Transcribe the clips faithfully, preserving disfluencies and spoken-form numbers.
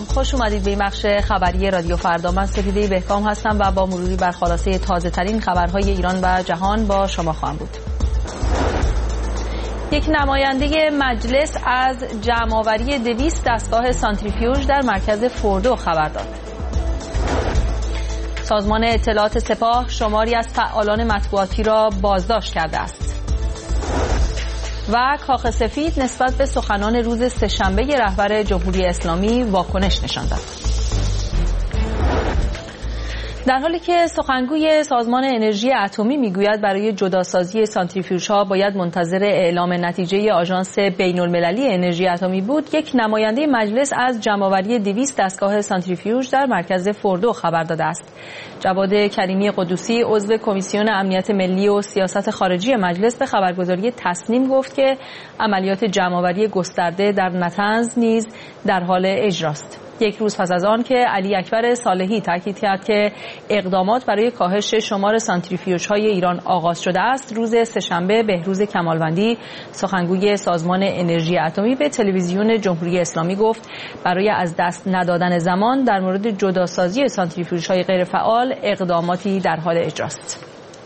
خوش اومدید به این بخش خبری رادیو فردا. من سپیده بهکام هستم و با مروری بر خلاصه تازه ترین خبرهای ایران و جهان با شما خواهم بود. یک نماینده مجلس از جمع‌آوری دویست دستگاه سانتریفیوژ در مرکز فردو خبر داد. سازمان اطلاعات سپاه شماری از فعالان مطبوعاتی را بازداشت کرده است. و کاخ سفید نسبت به سخنان روز سه‌شنبه رهبر جمهوری اسلامی واکنش نشان داد. در حالی که سخنگوی سازمان انرژی اتمی میگوید برای جداسازی سانتریفیوژها باید منتظر اعلام نتیجه آژانس بین‌المللی انرژی اتمی بود، یک نماینده مجلس از جمع‌آوری دویست دستگاه سانتریفیوژ در مرکز فردو خبر داده است. جواد کریمی قدوسی عضو کمیسیون امنیت ملی و سیاست خارجی مجلس به خبرگزاری تصنیم گفت که عملیات جمع‌آوری گسترده در نطنز نیز در حال اجراست. یک روز پس از آن که علی اکبر صالحی تاکید کرد که اقدامات برای کاهش شمار سانتریفیوژهای ایران آغاز شده است، روز سه‌شنبه بهروز کمالوندی سخنگوی سازمان انرژی اتمی به تلویزیون جمهوری اسلامی گفت برای از دست ندادن زمان در مورد جداسازی سانتریفیوژهای غیرفعال اقداماتی در حال اجراست.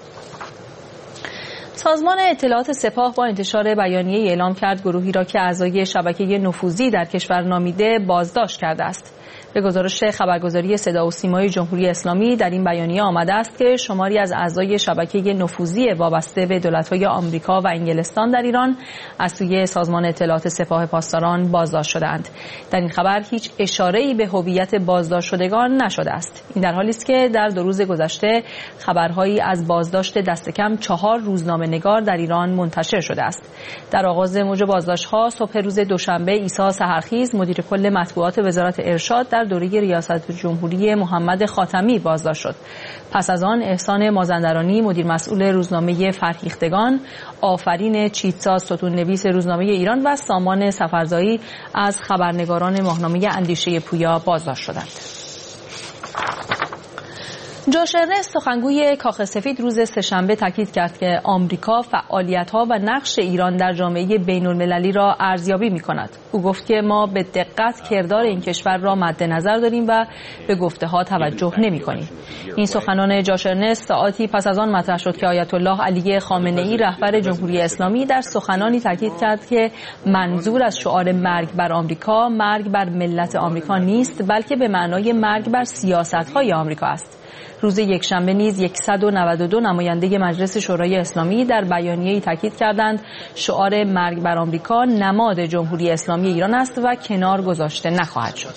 سازمان اطلاعات سپاه با انتشار بیانیه اعلام کرد گروهی را که اعضای شبکه نفوذی در کشور نامیده بازداشت کرده است. به گزارش خبرگزاری صدا و سیمای جمهوری اسلامی در این بیانیه آمده است که شماری از اعضای شبکه نفوذی وابسته به دولت‌های آمریکا و انگلستان در ایران از سوی سازمان اطلاعات سپاه پاسداران بازداشت شدند. در این خبر هیچ اشاره‌ای به هویت بازداشت شدگان نشده است. این در حالی است که در دو روز گذشته خبرهایی از بازداشت دست کم چهار روزنامه‌نگار در ایران منتشر شده است. در آغاز موج بازداشت‌ها صبح روز دوشنبه عیسی سحرخیز مدیر کل مطبوعات وزارت ارشاد در دوره ریاست جمهوری محمد خاتمی بازداشت شد. پس از آن احسان مازندرانی مدیر مسئول روزنامه فرهیختگان، آفرین چیتساز ستون نویس روزنامه ایران و سامان سفرزایی از خبرنگاران ماهنامه اندیشه پویا بازداشت شدند. جوش ارنست سخنگوی کاخ سفید روز سه‌شنبه تاکید کرد که آمریکا فعالیت‌ها و نقش ایران در جامعه بین‌المللی را ارزیابی می‌کند. او گفت که ما به دقت کردار این کشور را مد نظر داریم و به گفته‌ها توجه نمی‌کنیم. این سخنان جوش ارنست ساعاتی پس از آن مطرح شد که آیت الله علی خامنه‌ای رهبر جمهوری اسلامی در سخنانی تاکید کرد که منظور از شعار مرگ بر آمریکا مرگ بر ملت آمریکا نیست، بلکه به معنای مرگ بر سیاست‌های آمریکا است. روز یکشنبه نیز صد و نود و دو نماینده مجلس شورای اسلامی در بیانیه‌ای تاکید کردند شعار مرگ بر آمریکا نماد جمهوری اسلامی ایران است و کنار گذاشته نخواهد شد.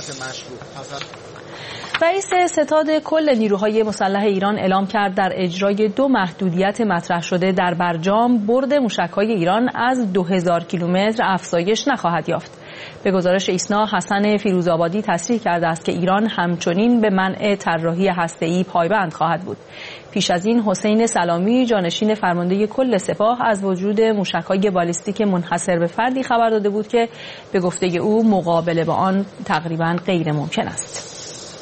رئیس ستاد کل نیروهای مسلح ایران اعلام کرد در اجرای دو محدودیت مطرح شده در برجام برد موشک‌های ایران از دو هزار کیلومتر افزایش نخواهد یافت. به گزارش ایسنا حسن فیروزآبادی تصریح کرده است که ایران همچنین به منع طراحی هسته‌ای پایبند خواهد بود. پیش از این حسین سلامی جانشین فرمانده کل سپاه از وجود موشک‌های بالیستیک منحصر به فردی خبر داده بود که به گفته او مقابله با آن تقریباً غیر ممکن است.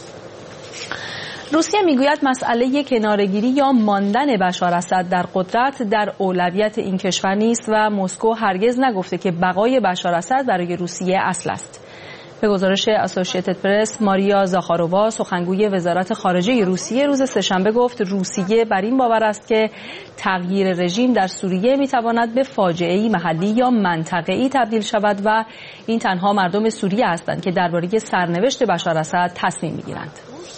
روسیه میگوید مسئله کناره‌گیری یا ماندن بشار اسد در قدرت در اولویت این کشور نیست و مسکو هرگز نگفته که بقای بشار اسد برای روسیه اصل است. به گزارش اسوسییتد پرس ماریا زاخارووا سخنگوی وزارت خارجه روسیه روز سه‌شنبه گفت روسیه بر این باور است که تغییر رژیم در سوریه میتواند به فاجعه‌ای محلی یا منطقه‌ای تبدیل شود و این تنها مردم سوریه هستند که درباره سرنوشت بشار اسد تصمیم میگیرند.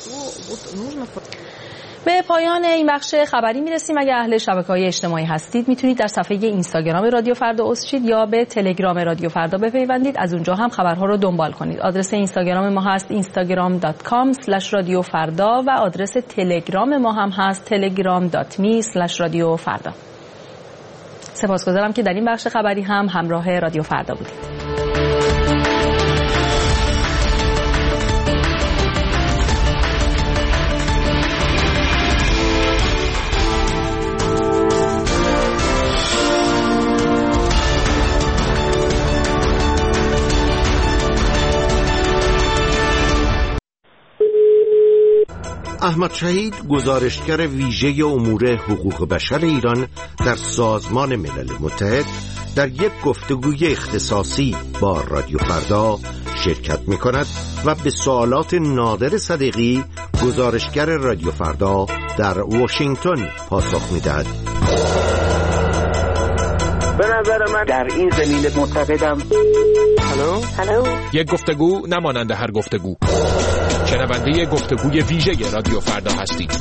به پایان این بخش خبری میرسیم. اگر اهل شبکه‌های اجتماعی هستید میتونید در صفحه اینستاگرام رادیو فردا عضو یا به تلگرام رادیو فردا بپیوندید. از اونجا هم خبرها رو دنبال کنید. آدرس اینستاگرام ما هست اینستاگرام دات کام اسلش رادیو فردا و آدرس تلگرام ما هم هست تلگرام دات می اسلش رادیو فردا. سپاسگزارم که در این بخش خبری هم همراه رادیو فردا بودید. احمد شهید گزارشگر ویژه امور حقوق بشر ایران در سازمان ملل متحد در یک گفتگوی اختصاصی با رادیو فردا شرکت می کند و به سوالات نادر صدیقی گزارشگر رادیو فردا در واشنگتن پاسخ می دهد. به نظر من در این زمینه معتقدم. هلو هلو یک گفتگو نمانند هر گفتگو. شنونده گفتگوی ویژه رادیو فردا هستید.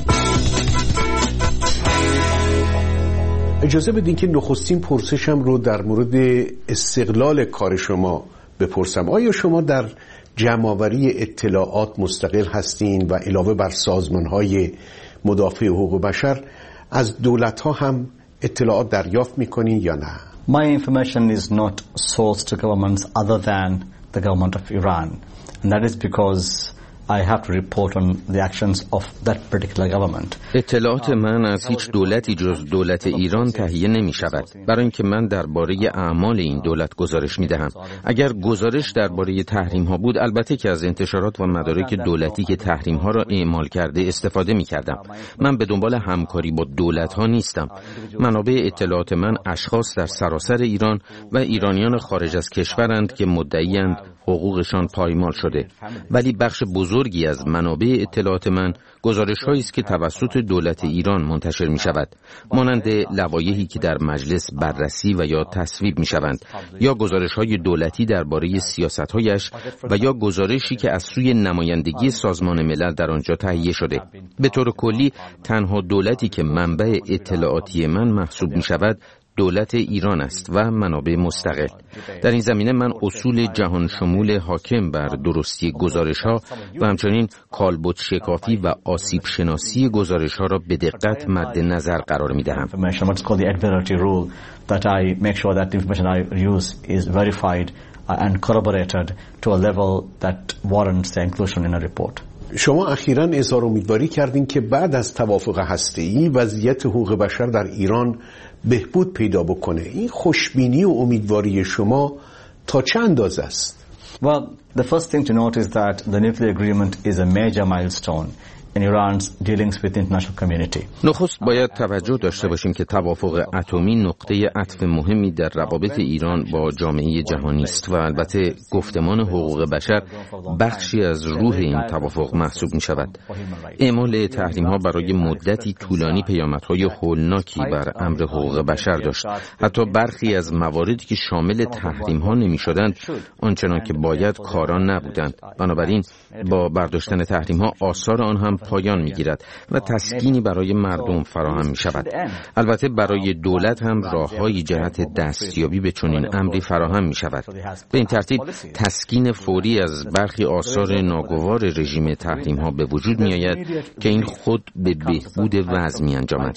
اجازه بدین که نخستین پرسشم رو در مورد استقلال کار شما بپرسم. آیا شما در جمع‌آوری اطلاعات مستقل هستین و علاوه بر سازمان‌های مدافع حقوق بشر از دولت‌ها هم اطلاعات دریافت می‌کنین یا نه؟ My information is not sourced to governments other than the government of Iran, and that is because I have to report on the actions of that particular government. اطلاعات من از هیچ دولتی جز دولت ایران تهیه نمی شود، برای اینکه من درباره اعمال این دولت گزارش می دهم. اگر گزارش درباره تحریم ها بود، البته که از انتشارات و مدارک دولتی که تحریم ها را اعمال کرده استفاده می کردم. من به دنبال همکاری با دولت ها نیستم. منابع اطلاعات من اشخاص در سراسر ایران و ایرانیان خارج از کشورند که مدعی‌اند حقوقشان پایمال شده، ولی بخش بزرگی از منابع اطلاعات من گزارش‌هایی است که توسط دولت ایران منتشر می‌شود، مانند لوایحی که در مجلس بررسی و یا تصویب می‌شوند، یا گزارش‌های دولتی درباره سیاست‌هایش و یا گزارشی که از سوی نمایندگی سازمان ملل در آنجا تهیه شده. به طور کلی تنها دولتی که منبع اطلاعاتی من محسوب می‌شود دولت ایران است و منابع مستقل. در این زمینه من اصول جهان شمول حاکم بر درستی گزارش‌ها و همچنین کالبد شکافی و آسیب شناسی گزارش‌ها را به دقت مد نظر قرار می‌دهم. شما اخیراً اظهار امیدواری کردین که بعد از توافق هسته‌ای وضعیت حقوق بشر در ایران بهبود پیدا بکنه. این خوشبینی و امیدواری شما تا چه اندازه است؟ Well, the first thing to note is that the nuclear agreement is a major milestone in Iran's dealings with the international community. نخست باید توجه داشته باشیم که توافق اتمی نقطه عطف مهمی در روابط ایران با جامعه جهانی است و البته گفتمان حقوق بشر بخشی از روح این توافق محسوب می شود. اعمال تحریم ها برای مدتی طولانی پیامدهای هولناکی بر امر حقوق بشر داشت. حتی برخی از مواردی که شامل تحریم ها نمی شدند آنچنان که باید کاران نبودند. بنابراین با برداشتن تحریم ها آثار آن هم پایان می‌گیرد و تسکینی برای مردم فراهم می‌شود. البته برای دولت هم راه‌های جهت دستیابی به چنین امری فراهم می‌شود. به این ترتیب تسکین فوری از برخی آثار ناگوار رژیم تحریم‌ها به وجود می‌آید که این خود به بهبود وضع می‌انجامد.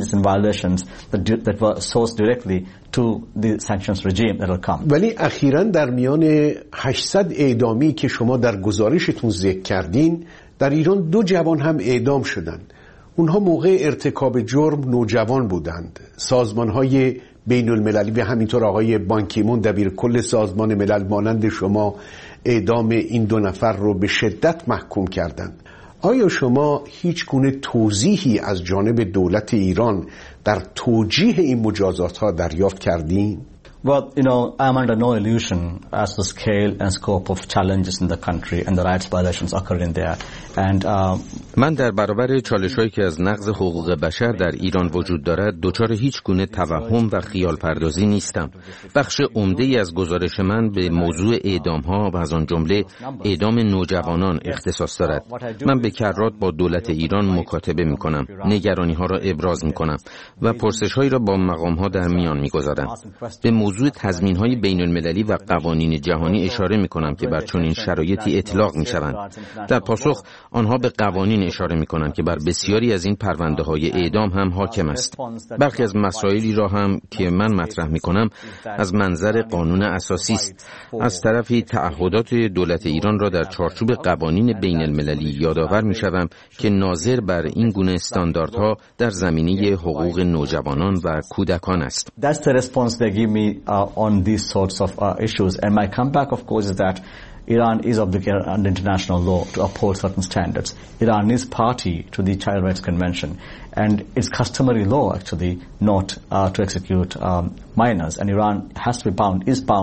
ولی اخیراً در میان هشتصد اعدامی که شما در گزارشتون ذکر کردین، در ایران دو جوان هم اعدام شدند. اونها موقع ارتکاب جرم نوجوان بودند. سازمان‌های بین المللی و همینطور آقای بانکیمون دبیرکل سازمان ملل مانند شما اعدام این دو نفر رو به شدت محکوم کردند. آیا شما هیچ گونه توضیحی از جانب دولت ایران در توجیه این مجازات‌ها دریافت کردین؟ Well, you know, I'm under no illusion as to the scale and scope of challenges in the country and the rights violations occurring there. And uh, من در برابر چالش‌هایی که از نقض حقوق بشر در ایران وجود دارد دچار هیچ گونه توهم و خیال پردازی نیستم. بخش عمده‌ای از گزارش من به موضوع اعدام‌ها و از آن جمله اعدام نوجوانان اختصاص دارد. من به کرات با دولت ایران مکاتبه می‌کنم، نگرانی‌ها را ابراز می‌کنم و پرسش‌هایی را با مقام‌ها در میان می‌گذارم. به موضوع تضمین‌های بین‌المللی و قوانین جهانی اشاره می‌کنم که بر چنین شرایطی اطلاق می‌شوند. در پاسخ آنها به قوانین اشاره می‌کنند که بر بسیاری از این پرونده‌های اعدام هم حاکم است. برخی از مسائلی را هم که من مطرح می‌کنم از منظر قانون اساسی است. از طرفی تعهدات دولت ایران را در چارچوب قوانین بین‌المللی یادآور می‌شوم که ناظر بر این گونه استانداردها در زمینه حقوق نوجوانان و کودکان است. That's the response they give me uh, on these sorts of uh, issues, and my comeback of course is that Iran is obligated under international law to uphold certain standards. Iran is party to the Child Rights Convention, and it's customary law actually not uh, to execute um, minors, and Iran has to be bound, is bound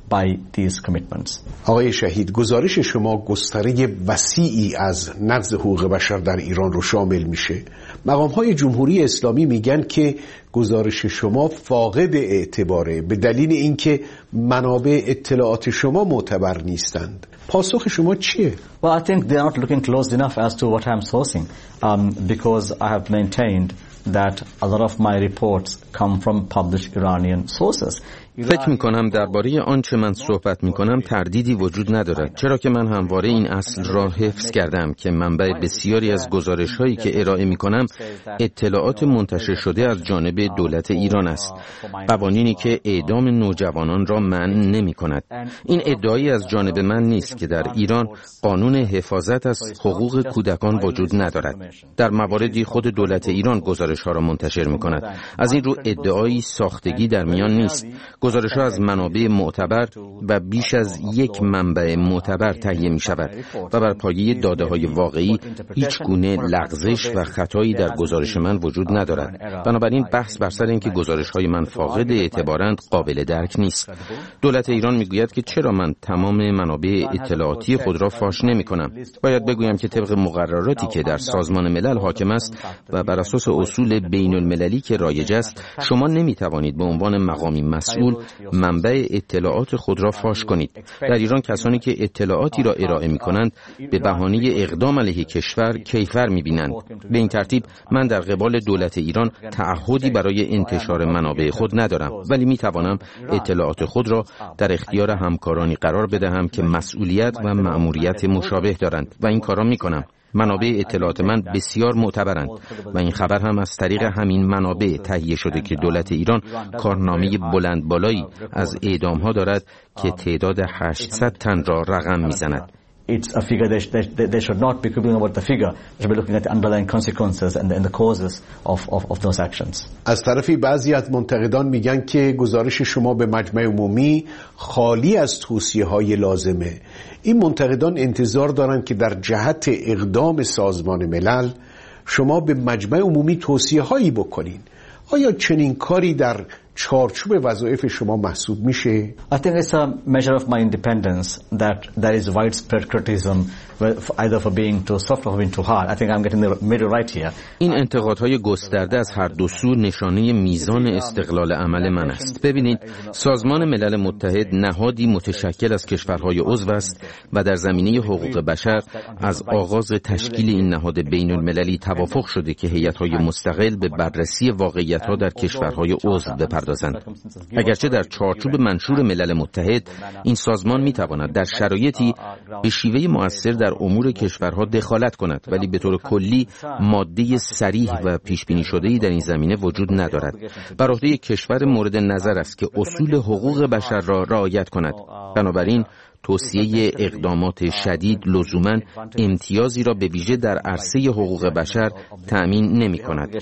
by these commitments. آقای شهید، گزارش شما گستره وسیعی از نقض حقوق بشر در ایران رو شامل میشه. مقام‌های جمهوری اسلامی میگن که گزارش شما فاقد اعتباره به دلیل اینکه منابع اطلاعات شما معتبر نیستند. پاسخ شما چیه؟ Well, I think they are not looking close enough as to what I'm sourcing, um, because I have maintained that a lot of my reports come from published Iranian sources. فکر می کنم درباره آنچه من صحبت می کنم تردیدی وجود ندارد، چرا که من همواره این اصل را حفظ کردم که منبع بسیاری از گزارش هایی که ارائه می کنم اطلاعات منتشر شده از جانب دولت ایران است، قوانینی که اعدام نوجوانان را منع نمی کند. این ادعایی از جانب من نیست که در ایران قانون حفاظت از حقوق کودکان وجود ندارد. در مواردی خود دولت ایران گزارش ها را منتشر می کند. از این رو ادعایی ساختگی در میان نیست. گزارش‌ها از منابع معتبر و بیش از یک منبع معتبر تهیه می‌شود و بر پایه داده‌های واقعی هیچ گونه لغزش و خطایی در گزارش من وجود ندارد. بنابراین بحث بر سر اینکه گزارش‌های من فاقد اعتبارند قابل درک نیست. دولت ایران می‌گوید که چرا من تمام منابع اطلاعاتی خود را فاش نمی‌کنم. باید بگویم که طبق مقرراتی که در سازمان ملل حاکم است و بر اساس اصول بین‌المللی که رایج است، شما نمی‌توانید به عنوان مقامی مسئول منبع اطلاعات خود را فاش کنید. در ایران کسانی که اطلاعاتی را ارائه می کنند به بهانه اقدام علیه کشور کیفر می بینند. به این ترتیب من در قبال دولت ایران تعهدی برای انتشار منابع خود ندارم، ولی می توانم اطلاعات خود را در اختیار همکارانی قرار بدهم که مسئولیت و مأموریت مشابه دارند و این کارا می کنم. منابع اطلاعات من بسیار معتبرند و این خبر هم از طریق همین منابع تهیه شده که دولت ایران کارنامه بلند بالایی از اعدام‌ها دارد که تعداد هشتصد تن را رقم می‌زند. It's a figure they, they, they should not be quibbling about the figure. They should be looking at the underlying consequences and the, and the causes of, of, of those actions. از طرفی بعضی از منتقدان میگن که گزارش شما به مجمع عمومی خالی از توصیه‌های لازمه. این منتقدان انتظار دارند که در جهت اقدام سازمان ملل شما به مجمع عمومی توصیه‌هایی بکنین. آیا چنین کاری در چارچوب وظایف شما محسوب میشه؟ I think it's a measure of my independence that there is widespread criticism either for being too soft or being too hard. I think I'm getting the middle right here. این انتقادهای گسترده از هر دو سو نشانه میزان استقلال عمل من است. ببینید، سازمان ملل متحد نهادی متشکل از کشورهای عضو است و در زمینه حقوق بشر از آغاز تشکیل این نهاد بین المللی توافق شده که هیئت‌های مستقل به بررسی واقعیت‌ها در کشورهای عضو بپردازند. اگرچه در چارچوب منشور ملل متحد این سازمان میتواند در شرایطی به شیوه مؤثر در امور کشورها دخالت کند، ولی به طور کلی ماده صریح و پیش بینی شده‌ای در این زمینه وجود ندارد. بر عهده کشور مورد نظر است که اصول حقوق بشر را رعایت کند. بنابراین توصیه اقدامات شدید لزوماً امتیازی را به ویژه در عرصه حقوق بشر تأمین نمی کند.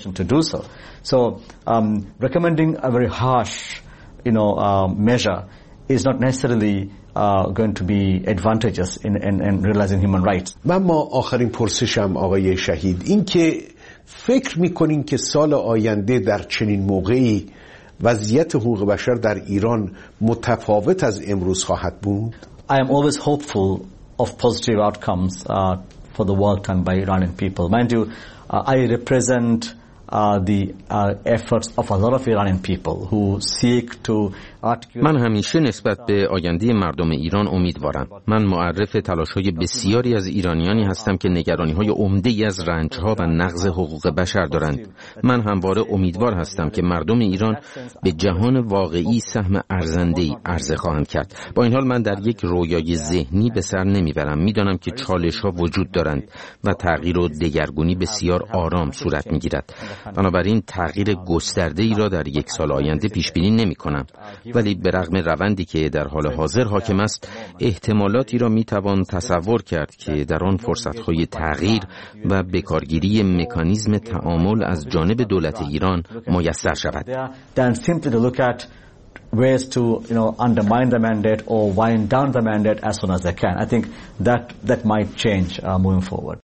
So um, recommending a very harsh, you know, uh, measure is not necessarily uh, going to be advantageous in, in, in realizing human rights. من ما آخرین پرسشم آقای شهید این که فکر می‌کنین که سال آینده در چنین موقعی وضعیت حقوق بشر در ایران متفاوت از امروز خواهد بود؟ I am always hopeful of positive outcomes uh, for the work done by Iranian people. Mind you, uh, I represent uh, the uh, efforts of a lot of Iranian people who seek to من همیشه نسبت به آینده مردم ایران امیدوارم. من معرف تلاش‌های بسیاری از ایرانیانی هستم که نگرانی‌های عمده‌ای از رنج‌ها و نقض حقوق بشر دارند. من همواره امیدوار هستم که مردم ایران به جهان واقعی سهم ارزنده‌ای عرضه خواهند کرد. با این حال من در یک رویای ذهنی به سر نمیبرم. میدانم که چالش‌ها وجود دارند و تغییر و دگرگونی بسیار آرام صورت می‌گیرد. بنابراین تغییر گسترده‌ای را در یک سال آینده پیش بینی نمی‌کنم. ولی به رغم روندی که در حال حاضر حاکم است، احتمالاتی را میتوان تصور کرد که در آن فرصت‌های تغییر و بکارگیری مکانیزم تعامل از جانب دولت ایران میسر شود. Then simply to look at ways to, you know, undermine the mandate or wind down the mandate as soon as they can. I think that that might change uh, moving forward.